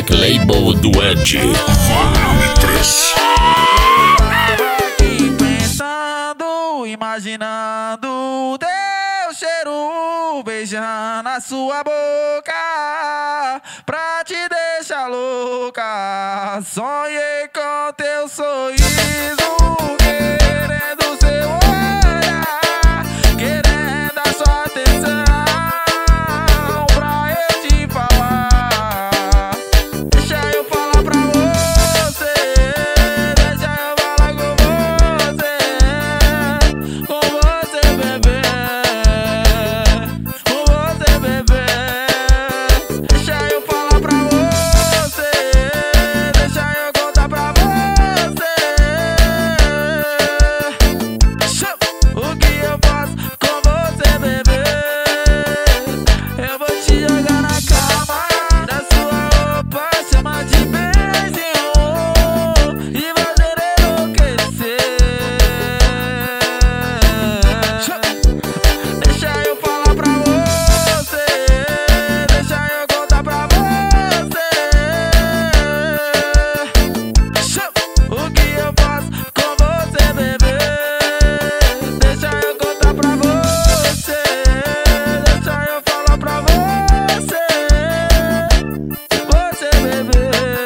Black Label do Ed. Volume 3. Tava aqui pensando, imaginando teu cheiro beijando a sua boca pra te deixar louca. Sonhei com teu sorriso, querendo seu olhar, querendo a sua atenção pra eu te falar. Deixa eu falar pra você, deixa eu falar com você, bebê, com você, bebê. Deixa eu falar pra você, deixa eu contar pra você. O que eu faço com você, bebê? Eu vou te jogar na cama, da sua roupa chama de beijinho e fazer enlouquecer. Deixa eu falar pra você, deixa eu contar pra você. O que eu faço com você, bebê? Deixa eu contar pra você, deixa eu falar pra você, bebê.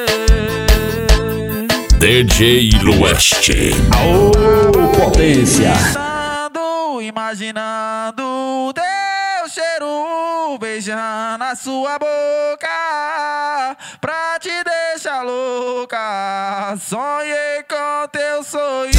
DJ Lueste. Aô, potência! Pensando, imaginando teu cheiro beijando a sua boca pra te deixar louca. Sonhei com teu sorriso.